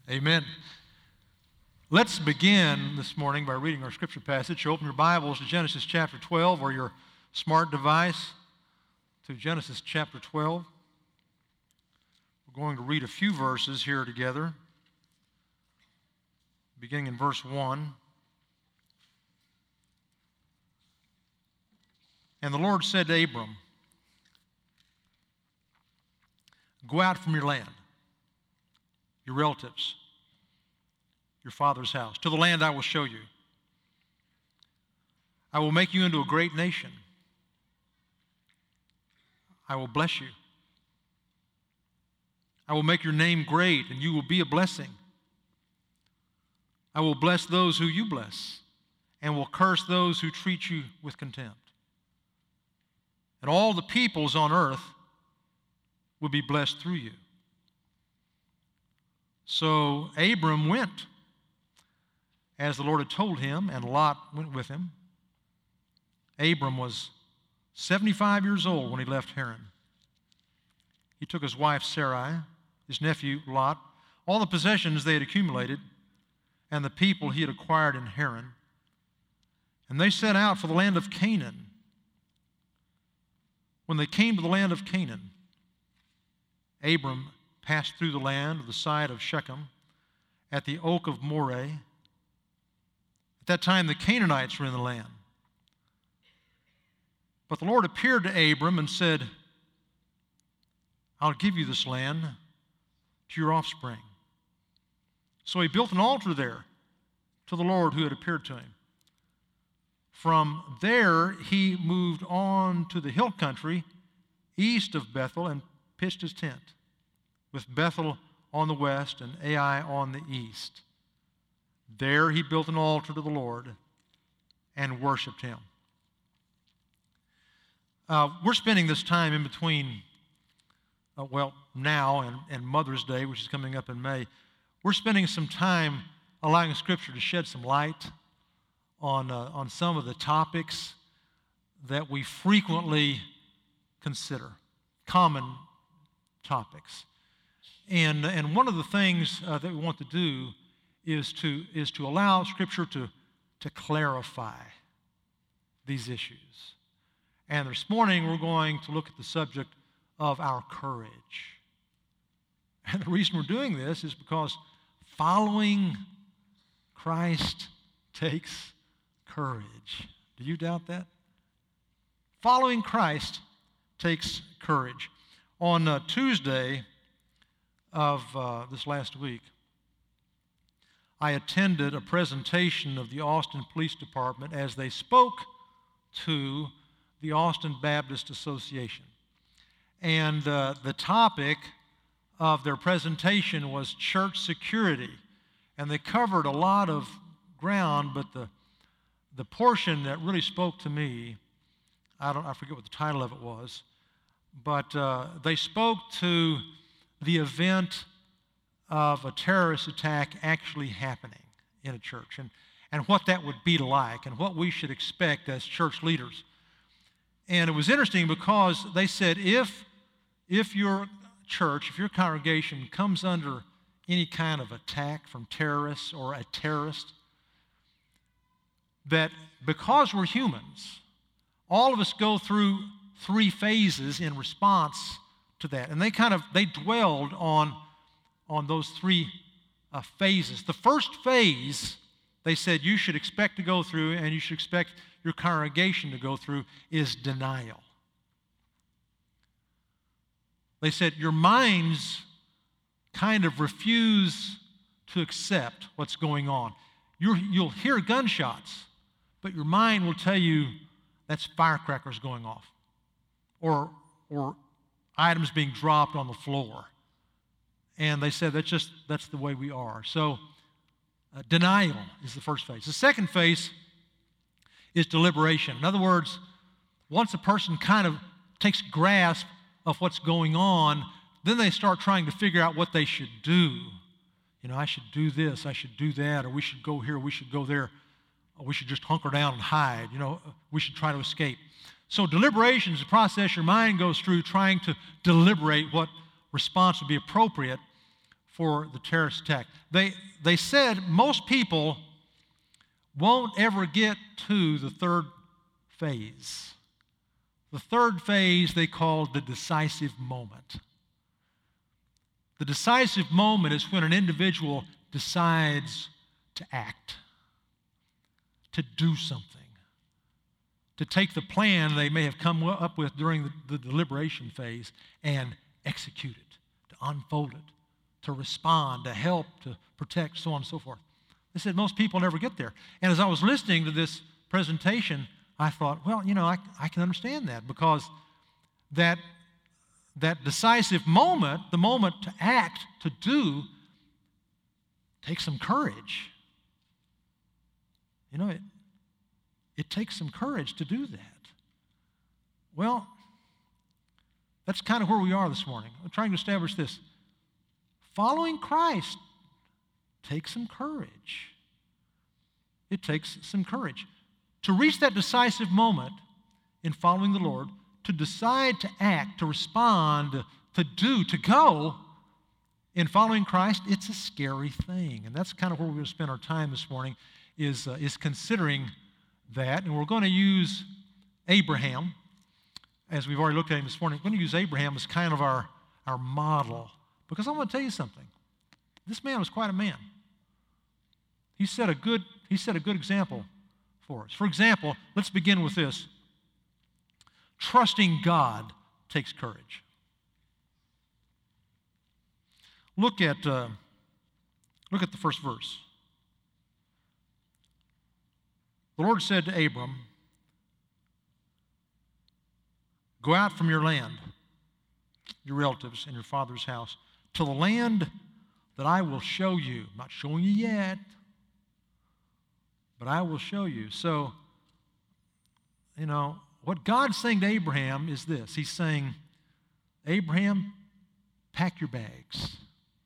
Amen. Let's begin this morning by reading our scripture passage. Open your Bibles to Genesis chapter 12 or your smart device to Genesis chapter 12. We're going to read a few verses here together, beginning in verse 1. And the Lord said to Abram, "Go out from your land, your relatives, your father's house, to the land I will show you. I will make you into a great nation. I will bless you. I will make your name great, and you will be a blessing. I will bless those who you bless, and will curse those who treat you with contempt. And all the peoples on earth will be blessed through you." So Abram went, as the Lord had told him, and Lot went with him. Abram was 75 years old when he left Haran. He took his wife Sarai, his nephew Lot, all the possessions they had accumulated, and the people he had acquired in Haran, and they set out for the land of Canaan. When they came to the land of Canaan, Abram passed through the land of the side of Shechem at the oak of Moreh. At that time, the Canaanites were in the land. But the Lord appeared to Abram and said, "I'll give you this land to your offspring." So he built an altar there to the Lord who had appeared to him. From there, he moved on to the hill country east of Bethel and pitched his tent, with Bethel on the west and Ai on the east. There he built an altar to the Lord and worshiped him. We're spending this time in between, now and Mother's Day, which is coming up in May. We're spending some time allowing Scripture to shed some light on some of the topics that we frequently consider, common topics. And one of the things that we want to do is to allow Scripture to clarify these issues. And this morning we're going to look at the subject of our courage. And the reason we're doing this is because following Christ takes courage. Do you doubt that? Following Christ takes courage. On Tuesday of this last week, I attended a presentation of the Austin Police Department as they spoke to the Austin Baptist Association. And the topic of their presentation was church security. And they covered a lot of ground, but the portion that really spoke to me, I forget what the title of it was, but they spoke to the event of a terrorist attack actually happening in a church and what that would be like and what we should expect as church leaders. And it was interesting because they said if your church, if your congregation comes under any kind of attack from terrorists or a terrorist, that because we're humans, all of us go through 3 phases in response to that. And they dwelled on those 3 phases. The first phase, they said you should expect to go through and you should expect your congregation to go through is denial. They said your minds kind of refuse to accept what's going on. You'll hear gunshots, but your mind will tell you that's firecrackers going off or items being dropped on the floor. And they said that's the way we are. So denial is the first phase. The second phase is deliberation. In other words, once a person kind of takes grasp of what's going on, then they start trying to figure out what they should do. I should do this, I should do that, or we should go here, we should go there, or we should just hunker down and hide. We should try to escape. So deliberation is a process your mind goes through trying to deliberate what response would be appropriate for the terrorist attack. They said most people won't ever get to the third phase. The third phase they called the decisive moment. The decisive moment is when an individual decides to act, to do something, to take the plan they may have come up with during the deliberation phase and execute it, to unfold it, to respond, to help, to protect, so on and so forth. They said most people never get there. And as I was listening to this presentation, I thought, well, I can understand that, because that decisive moment, the moment to act, to do, takes some courage. It takes some courage to do that. Well, that's kind of where we are this morning. I'm trying to establish this. Following Christ takes some courage. It takes some courage. To reach that decisive moment in following the Lord, to decide to act, to respond, to do, to go in following Christ, it's a scary thing. And that's kind of where we're going to spend our time this morning, is considering that. And we're going to use Abraham, as we've already looked at him this morning. We're going to use Abraham as kind of our model. Because I want to tell you something. This man was quite a man. He set a good example for us. For example, let's begin with this. Trusting God takes courage. Look at the first verse. The Lord said to Abram, "Go out from your land, your relatives, and your father's house, to the land that I will show you." I'm not showing you yet, but I will show you. So, what God's saying to Abraham is this. He's saying, Abraham, pack your bags.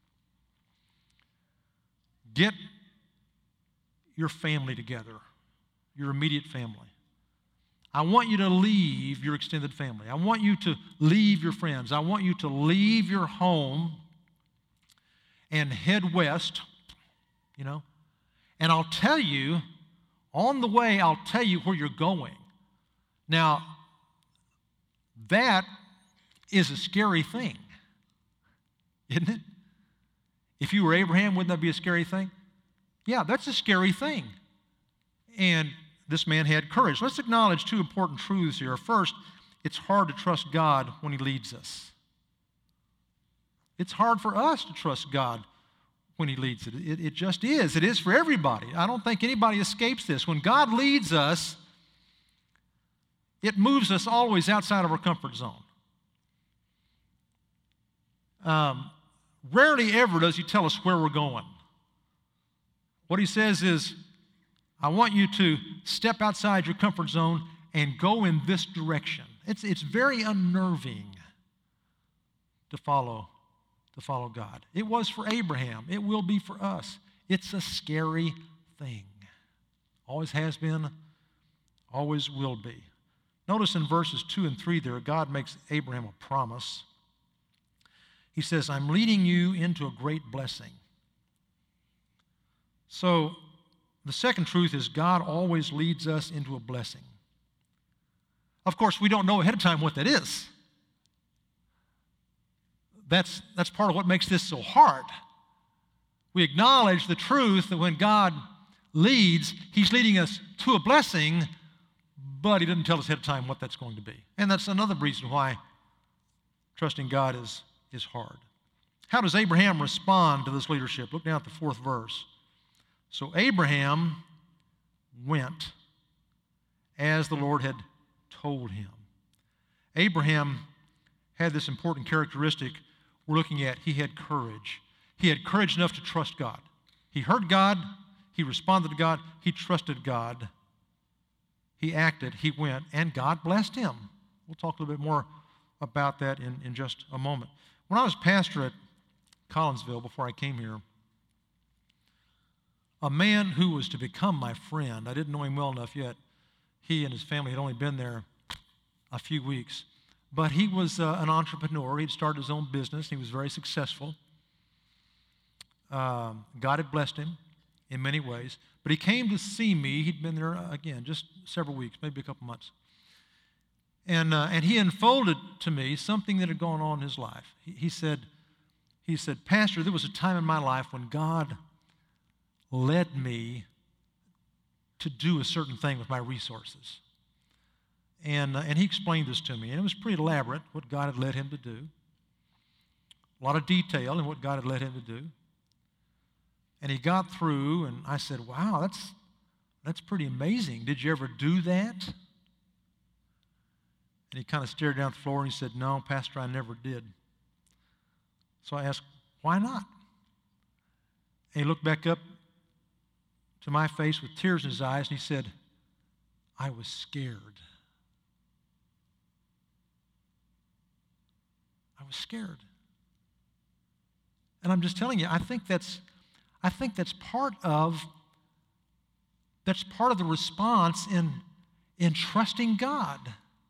Get your family together, your immediate family. I want you to leave your extended family. I want you to leave your friends. I want you to leave your home and head west, and I'll tell you, on the way, I'll tell you where you're going. Now, that is a scary thing, isn't it? If you were Abraham, wouldn't that be a scary thing? Yeah, that's a scary thing. And this man had courage. Let's acknowledge two important truths here. First, it's hard to trust God when He leads us. It's hard for us to trust God when He leads it. It just is. It is for everybody. I don't think anybody escapes this. When God leads us, it moves us always outside of our comfort zone. Rarely ever does He tell us where we're going. What He says is, I want you to step outside your comfort zone and go in this direction. It's very unnerving to follow God. It was for Abraham. It will be for us. It's a scary thing. Always has been, always will be. Notice in verses 2 and 3 there, God makes Abraham a promise. He says, I'm leading you into a great blessing. So, the second truth is God always leads us into a blessing. Of course, we don't know ahead of time what that is. That's part of what makes this so hard. We acknowledge the truth that when God leads, He's leading us to a blessing, but He didn't tell us ahead of time what that's going to be. And that's another reason why trusting God is hard. How does Abraham respond to this leadership? Look down at the 4th verse. So Abraham went as the Lord had told him. Abraham had this important characteristic we're looking at. He had courage. He had courage enough to trust God. He heard God. He responded to God. He trusted God. He acted. He went. And God blessed him. We'll talk a little bit more about that in just a moment. When I was pastor at Collinsville before I came here, a man who was to become my friend, I didn't know him well enough yet. He and his family had only been there a few weeks. But he was an entrepreneur. He'd started his own business. He was very successful. God had blessed him in many ways, but he came to see me. He'd been there, again, just several weeks, maybe a couple months. And he unfolded to me something that had gone on in his life. He said, Pastor, there was a time in my life when God led me to do a certain thing with my resources. And he explained this to me, and it was pretty elaborate, what God had led him to do. A lot of detail in what God had led him to do. And he got through, and I said, wow, that's pretty amazing. Did you ever do that? And he kind of stared down at the floor, and he said, no, Pastor, I never did. So I asked, why not? And he looked back up to my face with tears in his eyes, and he said, I was scared. I was scared. And I'm just telling you, I think that's part of the response in trusting God.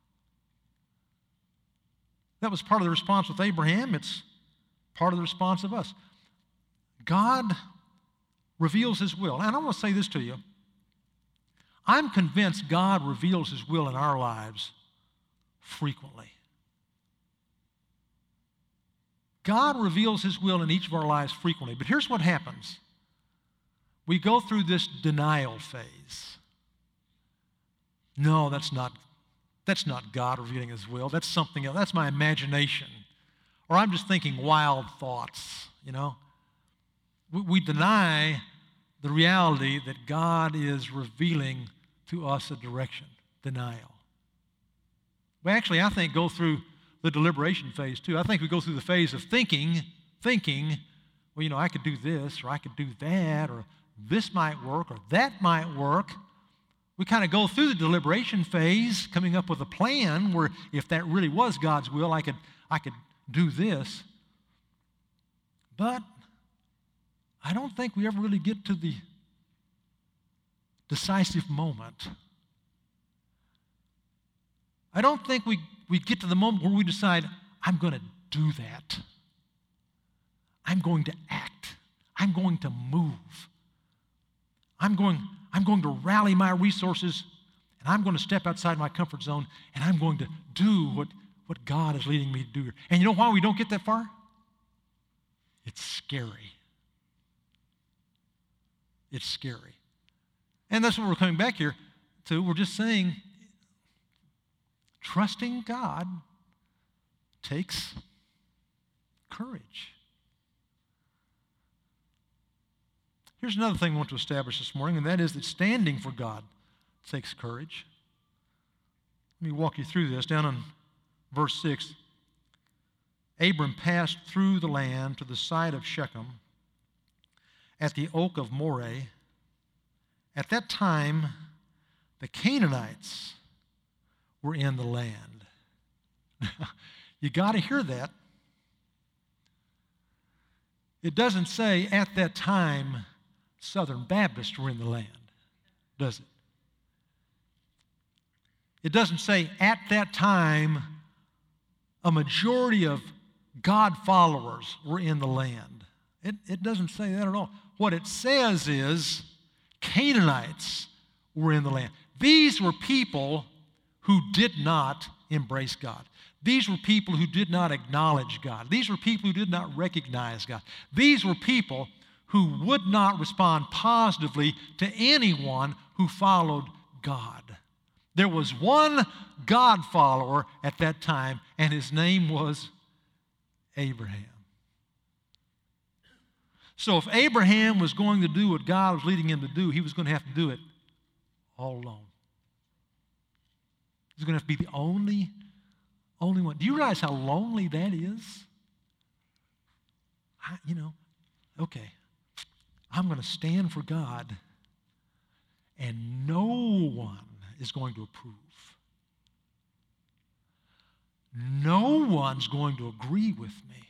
That was part of the response with Abraham. It's part of the response of us. God reveals his will. And I want to say this to you. I'm convinced God reveals his will in our lives frequently. God reveals his will in each of our lives frequently. But here's what happens. We go through this denial phase. No, that's not God revealing his will. That's something else. That's my imagination. Or I'm just thinking wild thoughts, you know. We deny the reality that God is revealing to us a direction. Denial. We actually, I think, go through the deliberation phase too. I think we go through the phase of thinking, well, you know, I could do this, or I could do that, or this might work, or that might work. We kind of go through the deliberation phase, coming up with a plan where if that really was God's will, I could do this. But I don't think we ever really get to the decisive moment. I don't think we get to the moment where we decide, I'm going to do that. I'm going to act. I'm going to move. I'm going to rally my resources, and I'm going to step outside my comfort zone, and I'm going to do what God is leading me to do here. And you know why we don't get that far? It's scary. It's scary. And that's what we're coming back here to. We're just saying, trusting God takes courage. Here's another thing I want to establish this morning, and that is that standing for God takes courage. Let me walk you through this. Down in verse 6, Abram passed through the land to the side of Shechem at the oak of Moreh. At that time, the Canaanites were in the land. You got to hear that. It doesn't say at that time Southern Baptists were in the land, does it? It doesn't say at that time a majority of God followers were in the land. It doesn't say that at all. What it says is Canaanites were in the land. These were people who did not embrace God. These were people who did not acknowledge God. These were people who did not recognize God. These were people who would not respond positively to anyone who followed God. There was one God follower at that time, and his name was Abraham. So if Abraham was going to do what God was leading him to do, he was going to have to do it all alone. He's going to have to be the only one. Do you realize how lonely that is? Okay, I'm going to stand for God, and no one is going to approve. No one's going to agree with me.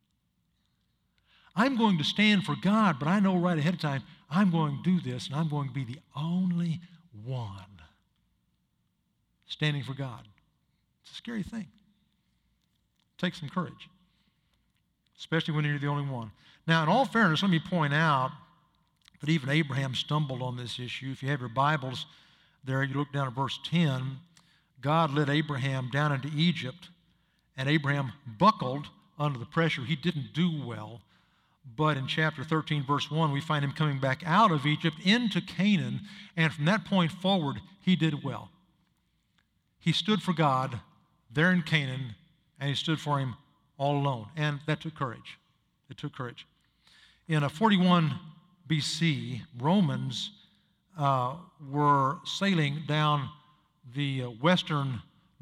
I'm going to stand for God, but I know right ahead of time I'm going to do this, and I'm going to be the only one standing for God. It's a scary thing. It takes some courage. especially when you're the only one. Now, in all fairness, let me point out that even Abraham stumbled on this issue. If you have your Bibles there, you look down at verse 10, God led Abraham down into Egypt, and Abraham buckled under the pressure. He didn't do well. But in chapter 13, verse 1, we find him coming back out of Egypt into Canaan, and from that point forward, he did well. He stood for God there in Canaan, and he stood for him all alone, and that took courage. It took courage. In 41 BC, Romans were sailing down the western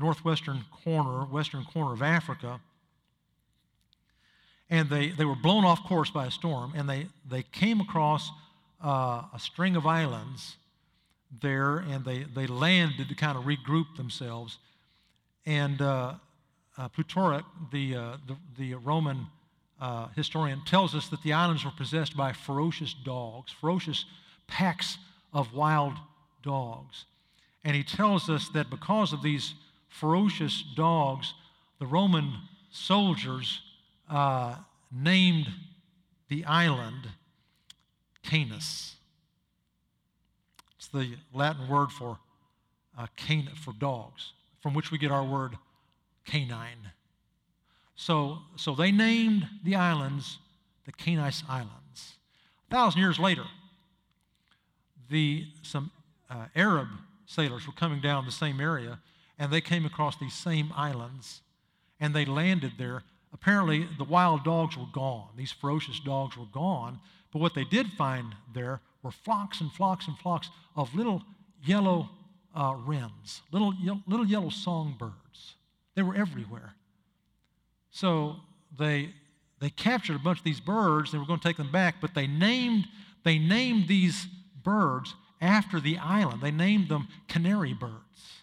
corner of Africa, and they were blown off course by a storm, and they came across a string of islands there, and they landed to kind of regroup themselves. And Plutarch, the Roman historian, tells us that the islands were possessed by ferocious dogs, ferocious packs of wild dogs. And he tells us that because of these ferocious dogs, the Roman soldiers named the island Canis. It's the Latin word for dogs, from which we get our word canine. So they named the islands the Canis Islands. 1,000 years later, some Arab sailors were coming down the same area, and they came across these same islands, and they landed there. Apparently, the wild dogs were gone. These ferocious dogs were gone, but what they did find there were flocks and flocks and flocks of little yellow wrens, little yellow songbirds. They were everywhere. So they captured a bunch of these birds. They were going to take them back, but they named these birds after the island. They named them canary birds.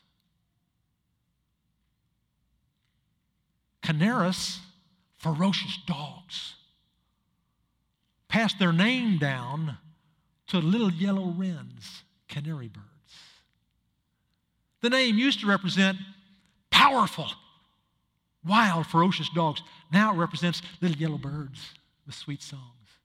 Canaris, ferocious dogs, passed their name down to little yellow wrens, canary birds. The name used to represent powerful, wild, ferocious dogs. Now it represents little yellow birds with sweet songs.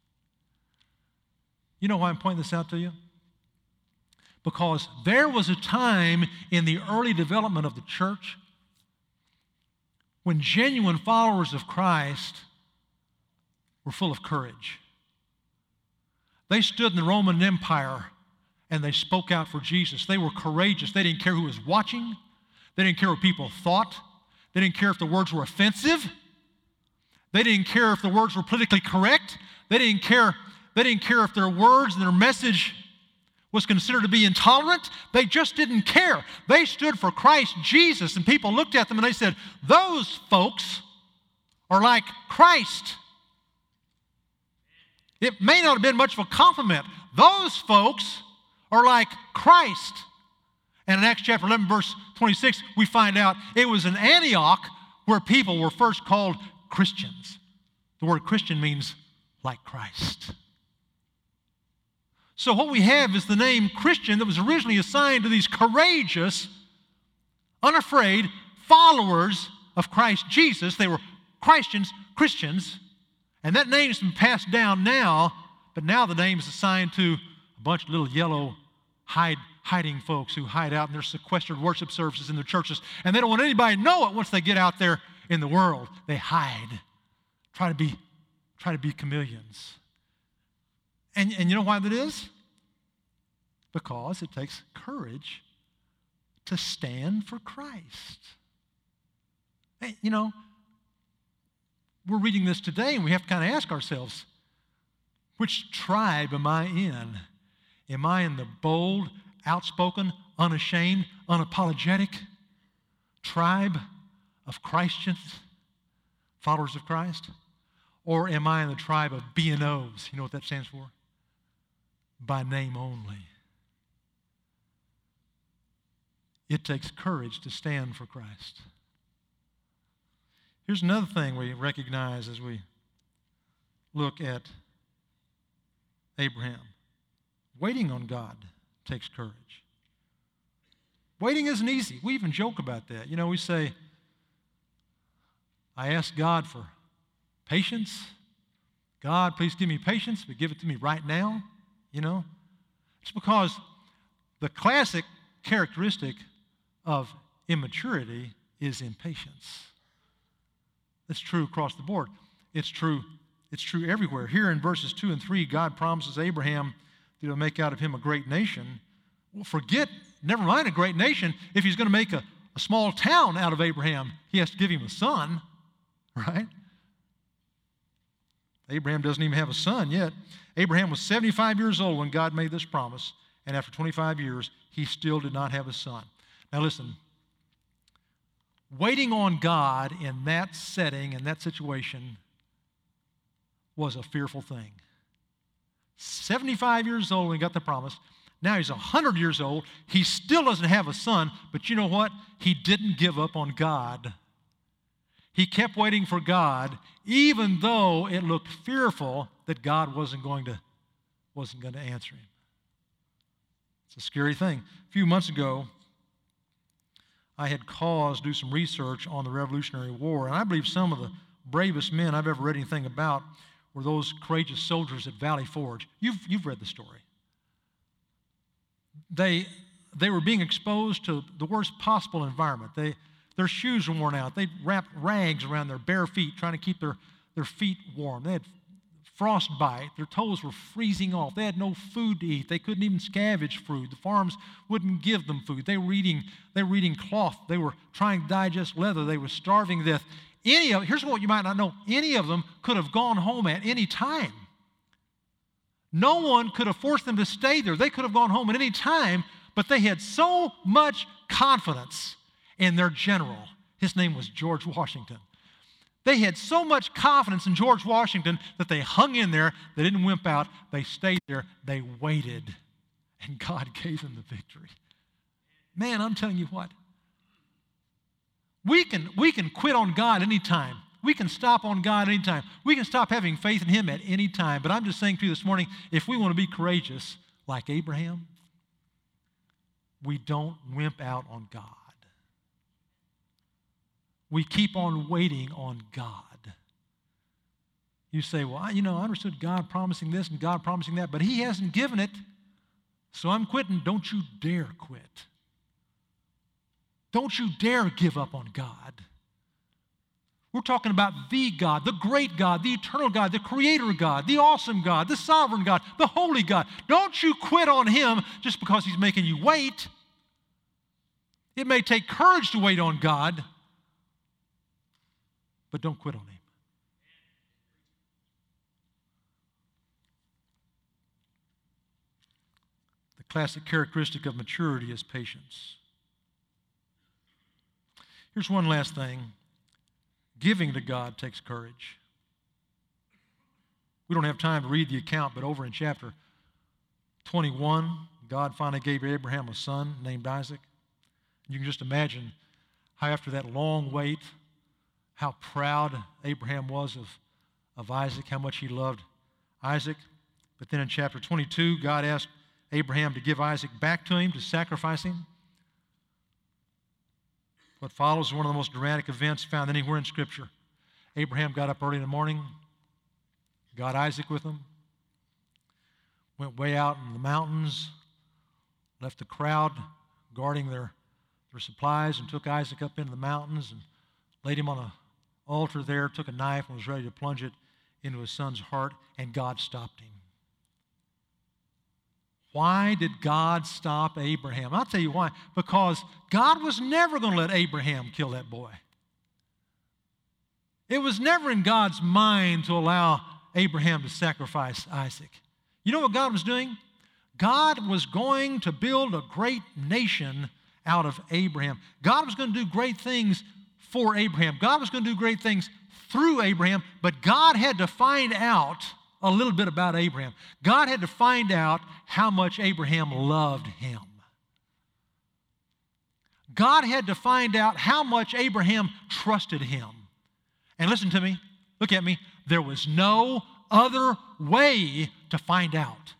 You know why I'm pointing this out to you? Because there was a time in the early development of the church when genuine followers of Christ were full of courage. They stood in the Roman Empire and they spoke out for Jesus. They were courageous. They didn't care who was watching. They didn't care what people thought. They didn't care if the words were offensive. They didn't care if the words were politically correct. They didn't care if their words and their message was considered to be intolerant. They just didn't care. They stood for Christ Jesus, and people looked at them and they said, those folks are like Christ. It may not have been much of a compliment. Those folks are like Christ. And in Acts chapter 11, verse 26, we find out it was in Antioch where people were first called Christians. The word Christian means like Christ. So what we have is the name Christian that was originally assigned to these courageous, unafraid followers of Christ Jesus. They were Christians, and that name's been passed down now, but now the name is assigned to a bunch of little yellow hiding folks who hide out in their sequestered worship services in their churches, and they don't want anybody to know it once they get out there in the world. They hide, try to be chameleons. And you know why that is? Because it takes courage to stand for Christ. Hey, you know, we're reading this today and we have to kind of ask ourselves, which tribe am I in? Am I in the bold, outspoken, unashamed, unapologetic tribe of Christians, followers of Christ? Or am I in the tribe of B&Os? You know what that stands for? By name only. It takes courage to stand for Christ. Here's another thing we recognize as we look at Abraham. Waiting on God takes courage. Waiting isn't easy. We even joke about that. You know, we say, I ask God for patience God, please give me patience, but give it to me right now, you know. It's because the classic characteristic of immaturity is impatience. That's true across the board. It's true everywhere. Here in verses 2 and 3, God promises Abraham that he'll make out of him a great nation. Well, never mind a great nation. If he's going to make a small town out of Abraham, he has to give him a son, right? Abraham doesn't even have a son yet. Abraham was 75 years old when God made this promise, and after 25 years, he still did not have a son. Now listen, waiting on God in that setting, in that situation, was a fearful thing. 75 years old when he got the promise. Now he's 100 years old. He still doesn't have a son, but you know what? He didn't give up on God. He kept waiting for God, even though it looked fearful that God wasn't going to answer him. It's a scary thing. A few months ago, I had cause to do some research on the Revolutionary War, and I believe some of the bravest men I've ever read anything about were those courageous soldiers at Valley Forge. You've read the story. They were being exposed to the worst possible environment. Their shoes were worn out. They'd wrapped rags around their bare feet, trying to keep their feet warm. They had frostbite. Their toes were freezing off. They had no food to eat. They couldn't even scavenge food. The farms wouldn't give them food. They were eating cloth. They were trying to digest leather. They were starving to death. Here's what you might not know. Any of them could have gone home at any time. No one could have forced them to stay there. They could have gone home at any time, but they had so much confidence in their general. His name was George Washington. They had so much confidence in George Washington that they hung in there. They didn't wimp out. They stayed there. They waited, and God gave them the victory. Man, I'm telling you what. We can quit on God anytime. We can stop on God anytime. We can stop having faith in Him at any time. But I'm just saying to you this morning, if we want to be courageous like Abraham, we don't wimp out on God. We keep on waiting on God. You say, well, I understood God promising this and God promising that, but He hasn't given it, so I'm quitting. Don't you dare quit. Don't you dare give up on God. We're talking about the God, the great God, the eternal God, the creator God, the awesome God, the sovereign God, the holy God. Don't you quit on Him just because He's making you wait. It may take courage to wait on God, but don't quit on Him. The classic characteristic of maturity is patience. Here's one last thing. Giving to God takes courage. We don't have time to read the account, but over in chapter 21, God finally gave Abraham a son named Isaac. You can just imagine how after that long wait, how proud Abraham was of Isaac, how much he loved Isaac. But then in chapter 22, God asked Abraham to give Isaac back to him, to sacrifice him. What follows is one of the most dramatic events found anywhere in Scripture. Abraham got up early in the morning, got Isaac with him, went way out in the mountains, left the crowd guarding their supplies, and took Isaac up into the mountains and laid him on an altar there, took a knife and was ready to plunge it into his son's heart, and God stopped him. Why did God stop Abraham? I'll tell you why. Because God was never going to let Abraham kill that boy. It was never in God's mind to allow Abraham to sacrifice Isaac. You know what God was doing? God was going to build a great nation out of Abraham. God was going to do great things for Abraham. God was going to do great things through Abraham, but God had to find out a little bit about Abraham. God had to find out how much Abraham loved him. God had to find out how much Abraham trusted him. And listen to me, look at me, there was no other way to find out.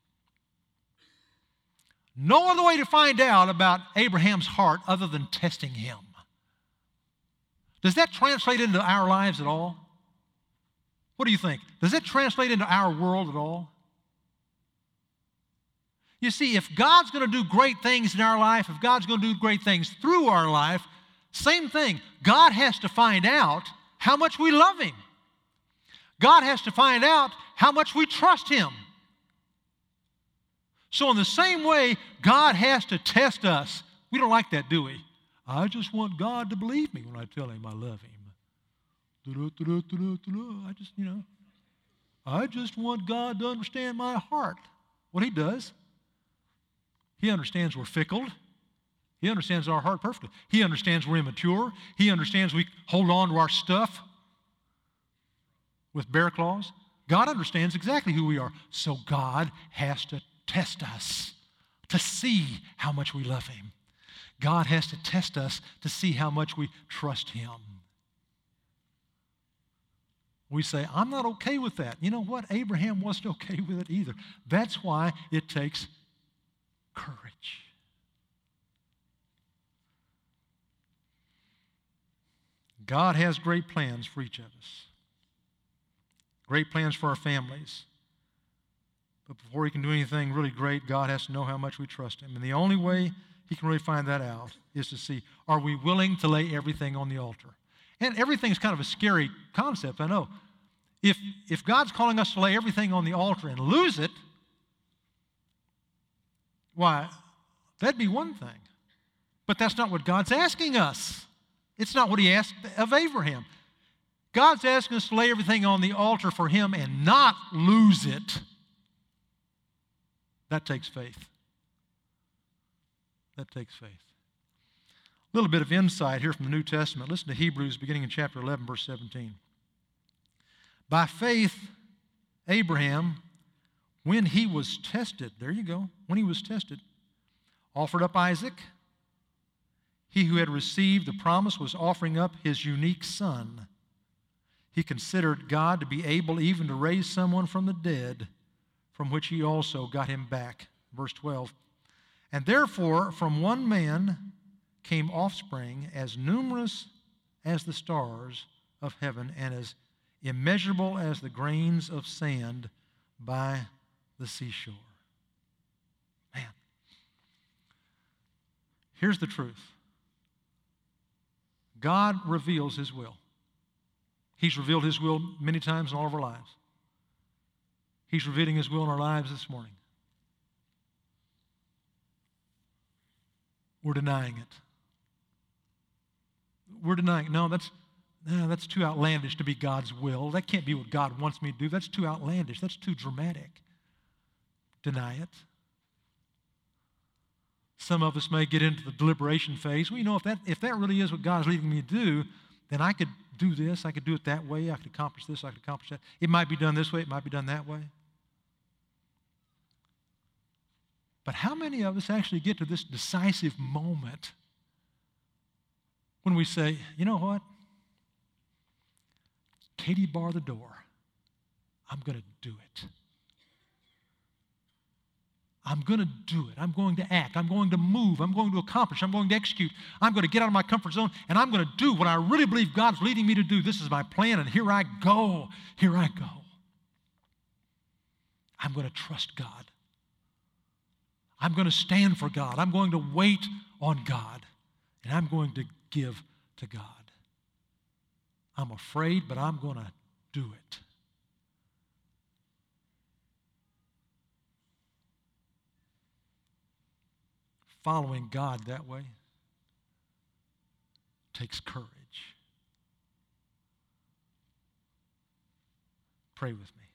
No other way to find out about Abraham's heart other than testing him. Does that translate into our lives at all? What do you think? Does that translate into our world at all? You see, if God's going to do great things in our life, if God's going to do great things through our life, same thing. God has to find out how much we love Him. God has to find out how much we trust Him. So in the same way, God has to test us. We don't like that, do we? I just want God to believe me when I tell Him I love Him. I just want God to understand my heart. Well, He does. He understands we're fickle. He understands our heart perfectly. He understands we're immature. He understands we hold on to our stuff with bear claws. God understands exactly who we are. So God has to test us to see how much we love Him. God has to test us to see how much we trust Him. We say, I'm not okay with that. You know what? Abraham wasn't okay with it either. That's why it takes courage. God has great plans for each of us. Great plans for our families. But before He can do anything really great, God has to know how much we trust Him. And the only way He can really find that out is to see, are we willing to lay everything on the altar? And everything's kind of a scary concept, I know. If God's calling us to lay everything on the altar and lose it, why, that'd be one thing. But that's not what God's asking us. It's not what He asked of Abraham. God's asking us to lay everything on the altar for Him and not lose it. That takes faith. That takes faith. A little bit of insight here from the New Testament. Listen to Hebrews beginning in chapter 11, verse 17. By faith, Abraham, when he was tested, there you go, when he was tested, offered up Isaac. He who had received the promise was offering up his unique son. He considered God to be able even to raise someone from the dead, from which He also got him back. Verse 12. And therefore, from one man came offspring as numerous as the stars of heaven and as immeasurable as the grains of sand by the seashore. Man, here's the truth. God reveals His will. He's revealed His will many times in all of our lives. He's revealing His will in our lives this morning. We're denying it. We're denying it. No, that's too outlandish to be God's will. That can't be what God wants me to do. That's too outlandish. That's too dramatic. Deny it. Some of us may get into the deliberation phase. Well, you know, if that really is what God is leading me to do, then I could do this. I could do it that way. I could accomplish this. I could accomplish that. It might be done this way. It might be done that way. But how many of us actually get to this decisive moment when we say, you know what? Katie, bar the door. I'm going to do it. I'm going to do it. I'm going to act. I'm going to move. I'm going to accomplish. I'm going to execute. I'm going to get out of my comfort zone, and I'm going to do what I really believe God's leading me to do. This is my plan, and here I go. Here I go. I'm going to trust God. I'm going to stand for God. I'm going to wait on God, and I'm going to give to God. I'm afraid, but I'm going to do it. Following God that way takes courage. Pray with me.